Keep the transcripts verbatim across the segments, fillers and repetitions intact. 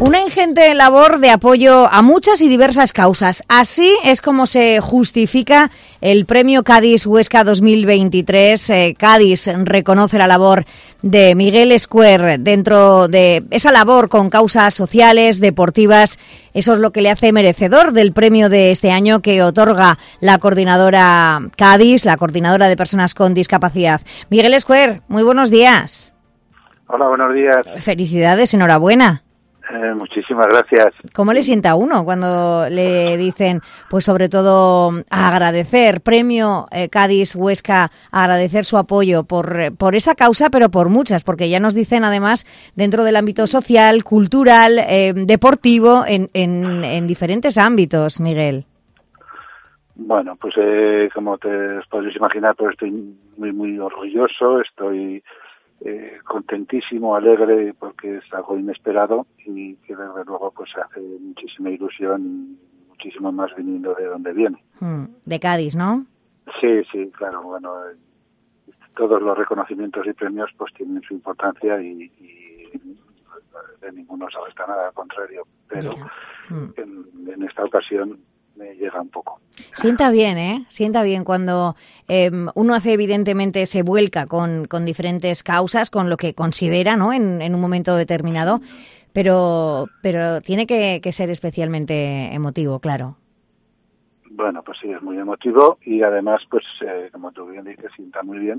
Una ingente labor de apoyo a muchas y diversas causas. Así es como se justifica el Premio Cádiz Huesca dos mil veintitrés. Eh, Cádiz reconoce la labor de Miguel Escuer dentro de esa labor con causas sociales, deportivas. Eso es lo que le hace merecedor del premio de este año que otorga la coordinadora Cádiz, la coordinadora de personas con discapacidad. Miguel Escuer, muy buenos días. Hola, buenos días. Felicidades, enhorabuena. Eh, muchísimas gracias. ¿Cómo le sienta a uno cuando le dicen, pues sobre todo, a agradecer, premio eh, Cádiz Huesca, a agradecer su apoyo por, por esa causa, pero por muchas, porque ya nos dicen además dentro del ámbito social, cultural, eh, deportivo, en, en, en diferentes ámbitos, Miguel? Bueno, pues eh, como te podéis imaginar, pues estoy muy, muy orgulloso, estoy... Eh, contentísimo, alegre, porque es algo inesperado y que desde luego pues hace muchísima ilusión y muchísimo más viniendo de donde viene. De Cádiz, ¿no? Sí, sí, claro, bueno, eh, todos los reconocimientos y premios pues tienen su importancia y, y de ninguno se resta nada, al contrario, pero yeah. en, en esta ocasión me llega un poco. Sienta bien, ¿eh? Sienta bien cuando eh, uno hace, evidentemente, se vuelca con, con diferentes causas, con lo que considera, ¿no? En, en un momento determinado, pero pero tiene que, que ser especialmente emotivo, claro. Bueno, pues sí, es muy emotivo y además, pues, eh, como tú bien dices, sienta muy bien,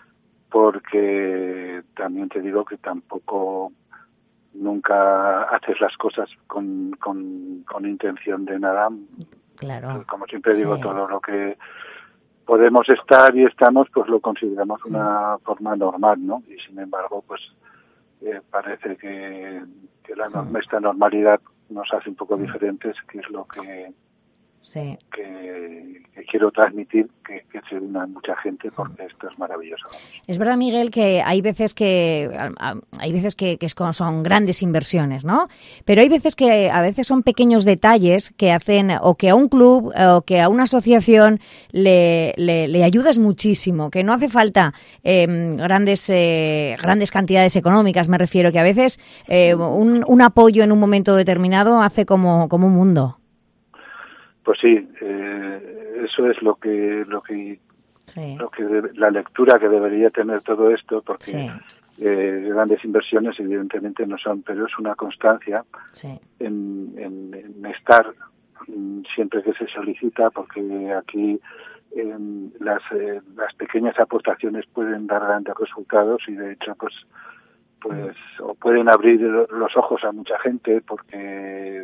porque también te digo que tampoco... nunca haces las cosas con, con, con intención de nada. Claro. Como siempre digo, sí. todo lo que podemos estar y estamos, pues lo consideramos una mm. forma normal, ¿no? Y sin embargo, pues eh, parece que, que la norma, mm. esta normalidad nos hace un poco diferentes, que es lo que... Sí. Que, que quiero transmitir, que, que se una mucha gente, porque esto es maravilloso. Es verdad, Miguel, que hay veces que hay veces que, que son grandes inversiones, ¿no? Pero hay veces que a veces son pequeños detalles que hacen o que a un club o que a una asociación le, le, le ayudas muchísimo, que no hace falta eh, grandes eh, grandes cantidades económicas, me refiero, que a veces eh, un, un apoyo en un momento determinado hace como, como un mundo. Pues sí, eh, eso es lo que lo que sí. lo que de, la lectura que debería tener todo esto, porque sí. eh, grandes inversiones evidentemente no son, pero es una constancia sí. en, en, en estar siempre que se solicita, porque aquí eh, las eh, las pequeñas aportaciones pueden dar grandes resultados y de hecho pues pues mm. o pueden abrir los ojos a mucha gente, porque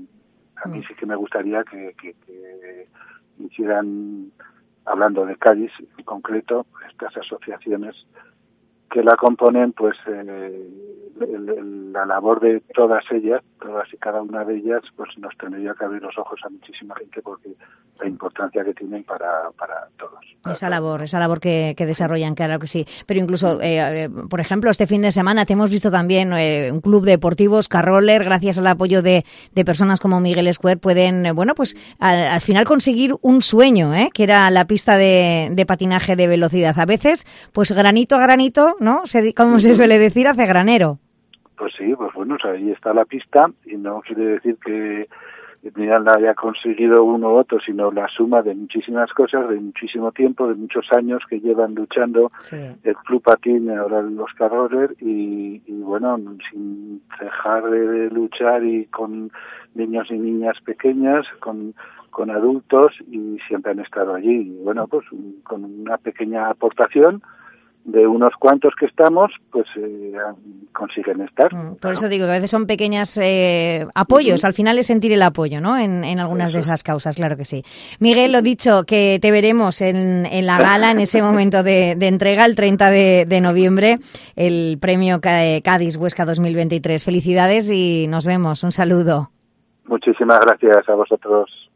a mí sí que me gustaría que, que, que hicieran, hablando de Cádiz en concreto, estas asociaciones que la componen, pues eh, el, el, la labor de todas ellas, todas y cada una de ellas, pues nos tendría que abrir los ojos a muchísima gente, porque la importancia que tienen para, para todos. Para esa todos. labor, esa labor que, que desarrollan, claro que sí. Pero incluso, eh, por ejemplo, este fin de semana te hemos visto también eh, un club deportivo, Scarroller, gracias al apoyo de, de personas como Miguel Escuer, pueden, eh, bueno, pues al, al final conseguir un sueño, ¿eh? Que era la pista de, de patinaje de velocidad. A veces, pues granito a granito, ¿no? Se, como se suele decir, hace granero. Pues sí, pues bueno, o sea, ahí está la pista y no quiere decir que Miguel la haya conseguido uno u otro, sino la suma de muchísimas cosas, de muchísimo tiempo, de muchos años que llevan luchando sí. el Club Patín, ahora los Scarroller, y, y bueno, sin dejar de luchar y con niños y niñas pequeñas, con con adultos, y siempre han estado allí. Y bueno, pues con una pequeña aportación de unos cuantos que estamos, pues eh, consiguen estar. Mm, por claro. Eso digo que a veces son pequeños eh, apoyos, uh-huh. Al final es sentir el apoyo, ¿no? En, en algunas eso. De esas causas, claro que sí. Miguel, lo dicho, que te veremos en, en la gala, en ese momento de, de entrega, el treinta de noviembre, el premio Cádiz Huesca dos mil veintitrés. Felicidades y nos vemos. Un saludo. Muchísimas gracias a vosotros.